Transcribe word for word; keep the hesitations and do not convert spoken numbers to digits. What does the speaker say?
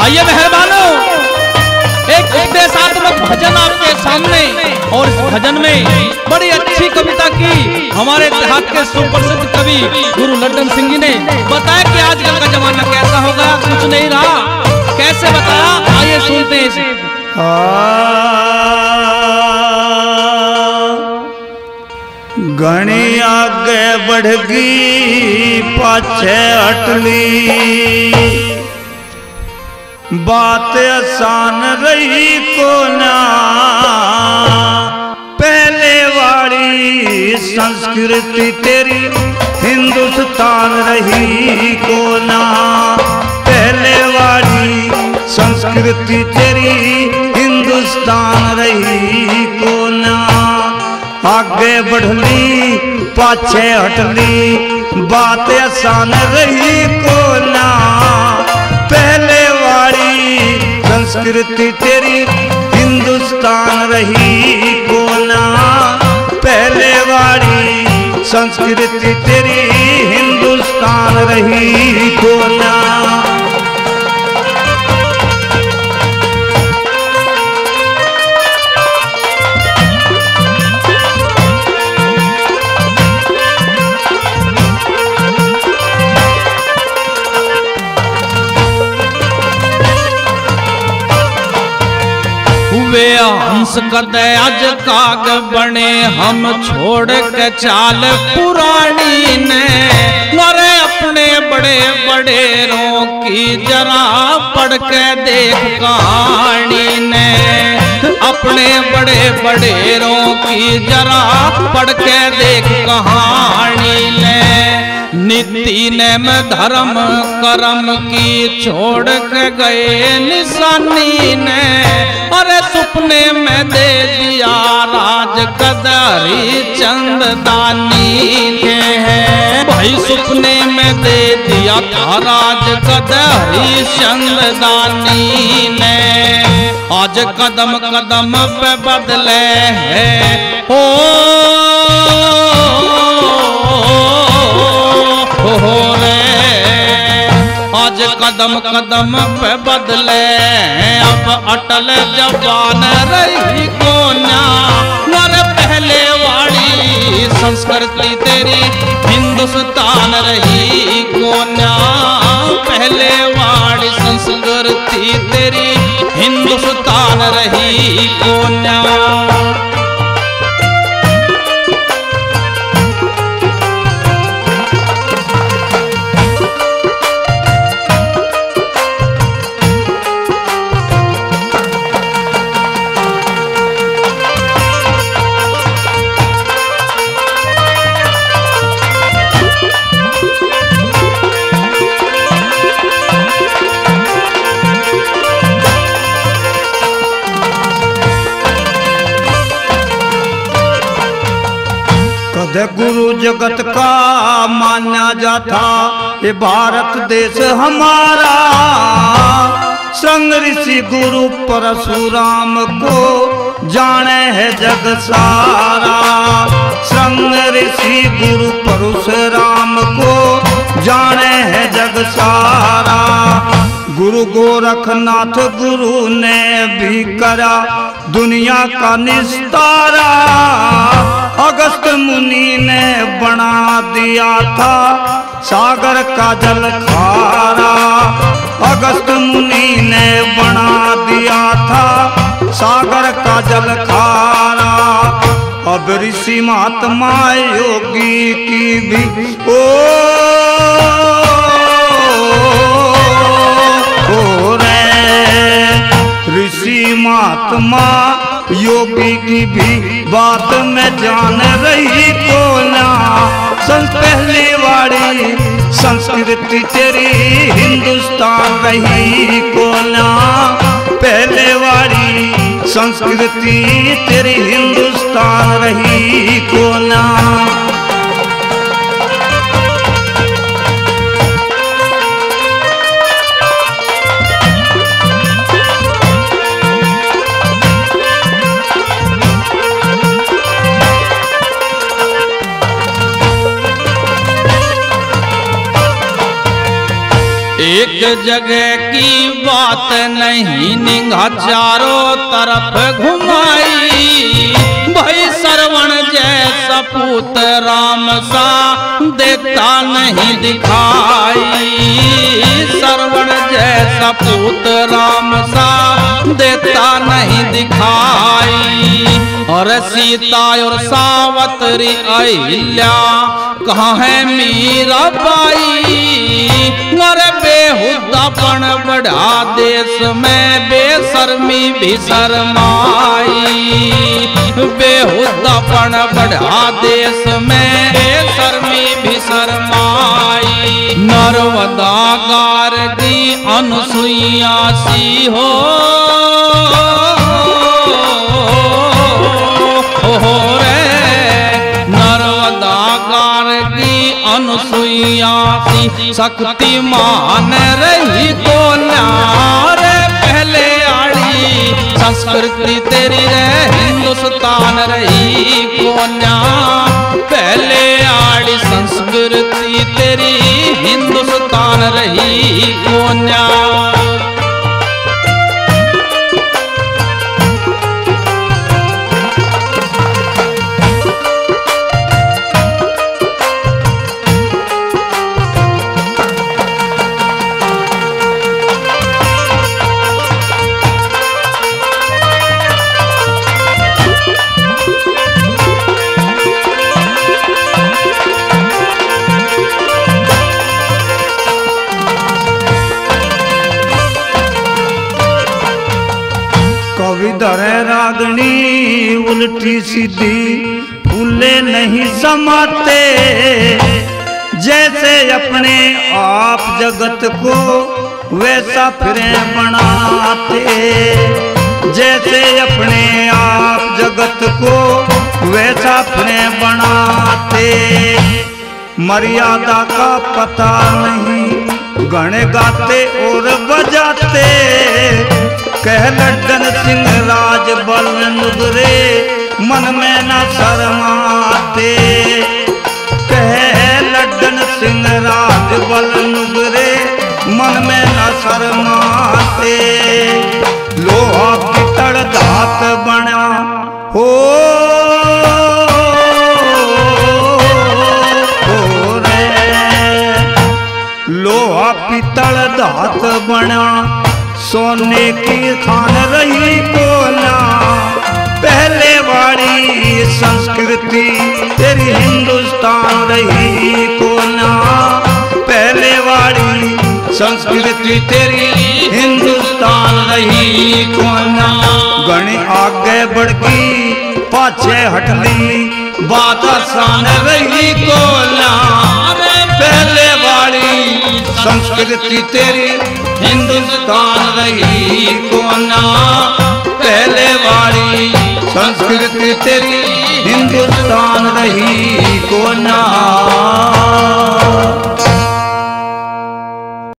आइए मेहरबानों, एक उपदेशात्मक भजन आपके सामने। और इस भजन में बड़ी अच्छी कविता की हमारे देहात के सुप्रसिद्ध कवि गुरु लड्डन सिंह जी ने बताया कि आजकल का जमाना कैसा होगा, कुछ नहीं रहा। कैसे बताया, आइए सुनते हैं इसे। घनी आगे बढ़गी पाछे हटली, बात आसान रही को ना पहले वाली संस्कृति तेरी हिंदुस्तान रही को ना पहले वाली संस्कृति तेरी हिंदुस्तान रही को ना आगे बढ़ली पाछे हटली, बात आसान रही को ना पहले वाली संस्कृति तेरी हिंदुस्तान रही को ना पहले वाली संस्कृति तेरी हिंदुस्तान रही को ना। वे हंस कदे आज काग बने, हम छोड़ के चाल पुरानी ने। मरे अपने बड़े बड़ेरों की जरा पढ़ के देख कहानी ने, अपने बड़े बड़ेरों की जरा पढ़ के देख कहानी ने। नीति नेम धर्म कर्म की छोड़ के गए निशानी ने, अरे सपने में दे दिया राज कदरी चंददानी के है भाई, सपने में दे दिया था राज कदरी चंददानी ने। आज कदम कदम पे बदले है हो हो रे, आज कदम कदम पे बदले अब अटल जवान रही को ना। मर पहले वाली संस्कृति तेरी हिंदुस्तान रही को ना पहले वाली संस्कृति तेरी हिंदुस्तान रही को ना। गुरु जगत का माना जाता ये भारत देश हमारा, संग ऋषि गुरु परशुराम को जाने है जग सारा। संग ऋषि गुरु परशुराम को जाने है जग सारा। गुरु गोरखनाथ गुरु ने भी करा दुनिया का निस्तारा। अगस्त मुनि ने बना दिया था सागर का जल खारा। अगस्त मुनि ने बना दिया था सागर का जल खारा। अब ऋषि महात्मा योगी की भी ओ, ओ रे ऋषि महात्मा योगी की भी बात में जान रही को ना। संस पहले वाली संस्कृति तेरी हिंदुस्तान रही को ना पहले वाली संस्कृति तेरी हिंदुस्तान रही को ना। एक जगह की बात नहीं निगाह चारों तरफ घुमाई, भाई श्रवण जैसा पूत राम सा देता नहीं दिखाई, श्रवण जैसा पूत राम सा देता नहीं दिखाई। और सीता और सावत्री अहिल्या कहाँ है मीरा बाई, और बेहुदापन बढ़ा देश में बेशर्मी भी शर्माई, बेहुदापन बढ़ा देश में बेशर्मी भी शर्माई। नर्मदा गारगी अनुसुईया सी हो, हो रे नर्मदा गारगी अनुसुईया सी शक्तिमान रही को न्यार पहले आड़ी संस्कृति तेरी रे हिंदुस्तान रही को न्यार पहले आड़ी संस्कृति तेरी हिंदुस्तान रही को न्यार। कविधर रागनी उल्टी सीधी फूले नहीं समाते, जैसे अपने आप जगत को वैसा फिरे बनाते, जैसे अपने आप जगत को वैसा फिरे बनाते। मर्यादा का पता नहीं गणे गाते और बजाते, कह लड्डन सिंह राज बल नुगरे मन में न शर्माते, कह लड्डन सिंह राज बल नुगरे मन में न शर्माते। लोहा पितड़ धात बना हो, हो रे लोहा पितड़ धात बना सोने की खान रही कोना, पहले वाली संस्कृति तेरी हिंदुस्तान रही कोना, पहले वाली संस्कृति तेरी हिंदुस्तान रही कोना। गणी आगे बढ़ गई पाछे हटली बात आसान रही कोना, पहले वाली संस्कृति तेरी हिंदुस्तान रही कोना, पहले वाली संस्कृति तेरी हिंदुस्तान रही कोना।